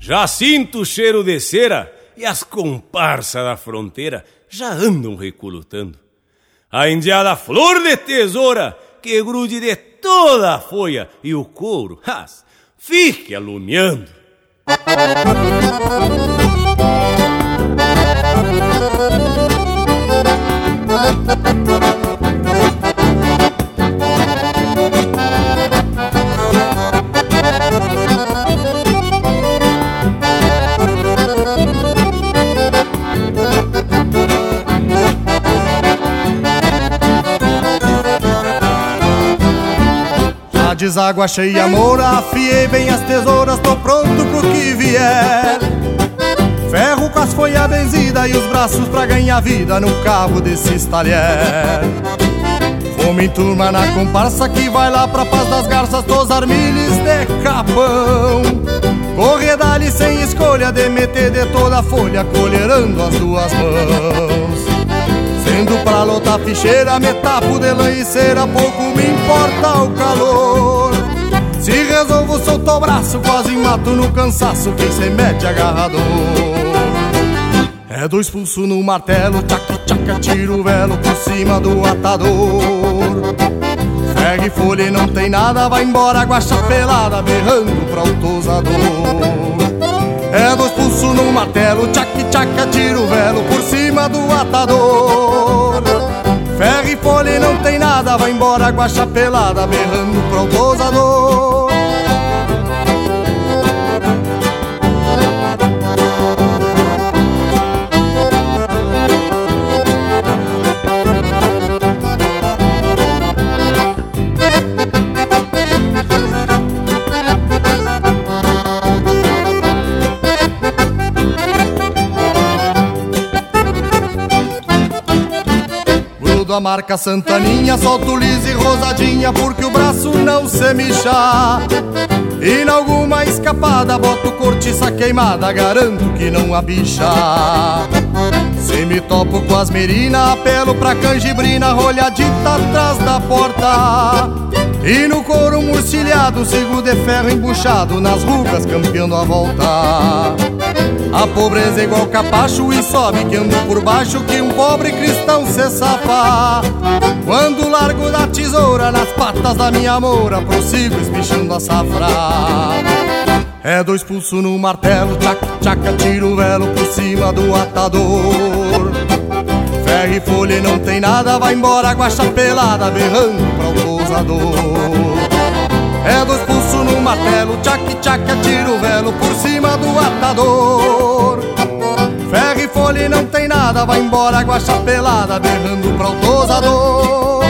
Já sinto o cheiro de cera e as comparsas da fronteira já andam recolutando. A indiada flor de tesoura que grude de toda a folha e o couro, fique alumiando. Deságua cheia moura, afiei bem as tesouras, tô pronto pro que vier. Ferro com as folhas benzidas e os braços pra ganhar vida no cabo desses talher. Fome em turma na comparsa que vai lá pra Paz das Garças, tosar milhos de capão. Corredale sem escolha, de meter de toda a folha, colherando as duas mãos. Sendo pra lotar ficheira, me tapo de lã e cera, pouco me importa o calor. Se resolvo soltar o braço, quase mato no cansaço quem se mete agarrador. É dois pulsos no martelo, tchac-tchac, tiro o velo por cima do atador. Ferro e folha e não tem nada, vai embora guaxa pelada, berrando pra o tosador. É dois pulsos no martelo, tchac-tchac, tiro o velo por cima do atador. Ferro e folha e não tem nada, vai embora guaxa pelada, berrando pro tosador. A marca Santaninha, solto liso e rosadinha, porque o braço não se mixa. E na alguma escapada, boto cortiça queimada, garanto que não há bicha. Se me topo com as merinas, apelo pra canjibrina, rolhadita atrás da porta. E no couro murcilhado, sigo de ferro embuchado, nas rugas campeando a volta. A pobreza é igual capacho e sobe que ando por baixo, que um pobre cristão se safa. Quando largo da tesoura nas patas da minha moura, prossigo espichando a safra. É dois pulsos no martelo, tchac-tchac, tiro o velo por cima do atador. Ferro e folha e não tem nada, vai embora guaxa pelada, berrando pra o tosador. É dois pulsos no martelo, tchac-tchac, tiro o velo por cima do atador. Ferro e folha e não tem nada, vai embora guaxa pelada, berrando pra o tosador.